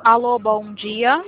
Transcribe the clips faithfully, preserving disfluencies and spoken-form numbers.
Alô, bom dia.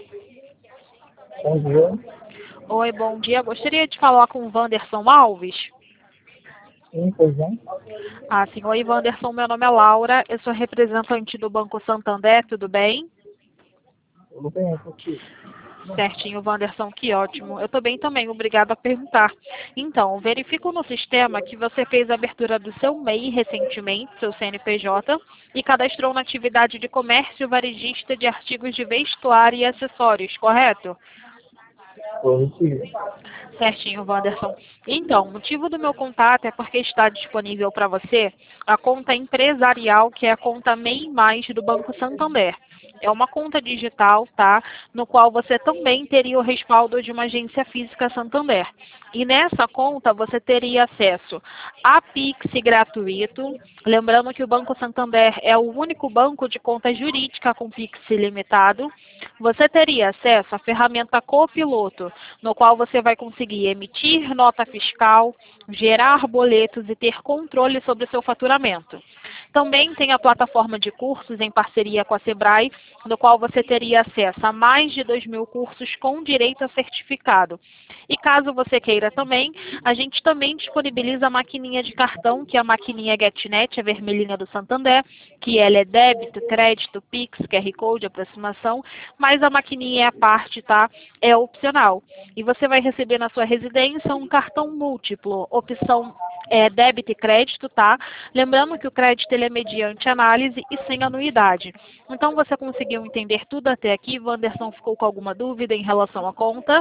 Bom dia. Oi, bom dia. Gostaria de falar com o Wanderson Alves. Sim, pois não. Ah, sim. Oi, Wanderson. Meu nome é Laura. Eu sou representante do Banco Santander. Tudo bem? Tudo bem, contigo. Certinho, Wanderson. Que ótimo. Eu estou bem também. Obrigada por perguntar. Então, verifico no sistema que você fez a abertura do seu M E I recentemente, seu C N P J, e cadastrou na atividade de comércio varejista de artigos de vestuário e acessórios, correto? Positivo. Certinho, Wanderson. Então, o motivo do meu contato é porque está disponível para você a conta empresarial, que é a conta M E I Mais do Banco Santander. É uma conta digital, tá? No qual você também teria o respaldo de uma agência física Santander. E nessa conta você teria acesso a Pix gratuito. Lembrando que o Banco Santander é o único banco de conta jurídica com Pix ilimitado. Você teria acesso à ferramenta Copiloto, no qual você vai conseguir emitir nota fiscal, gerar boletos e ter controle sobre o seu faturamento. Também tem a plataforma de cursos em parceria com a Sebrae, no qual você teria acesso a mais de dois mil cursos com direito a certificado. E caso você queira também, a gente também disponibiliza a maquininha de cartão, que é a maquininha GetNet, a vermelhinha do Santander, que ela é débito, crédito, Pix, Q R Code, aproximação, mas a maquininha é a parte, tá? É opcional. E você vai receber na sua residência um cartão múltiplo, opção é, débito e crédito, tá? Lembrando que o crédito ele é mediante análise e sem anuidade. Então, você conseguiu entender tudo até aqui? Wanderson ficou com alguma dúvida em relação à conta?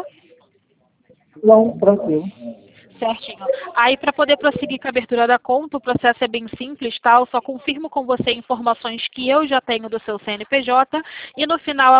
Não, tranquilo. Certinho. Aí, para poder prosseguir com a abertura da conta, o processo é bem simples, tá? Eu só confirmo com você informações que eu já tenho do seu C N P J e no final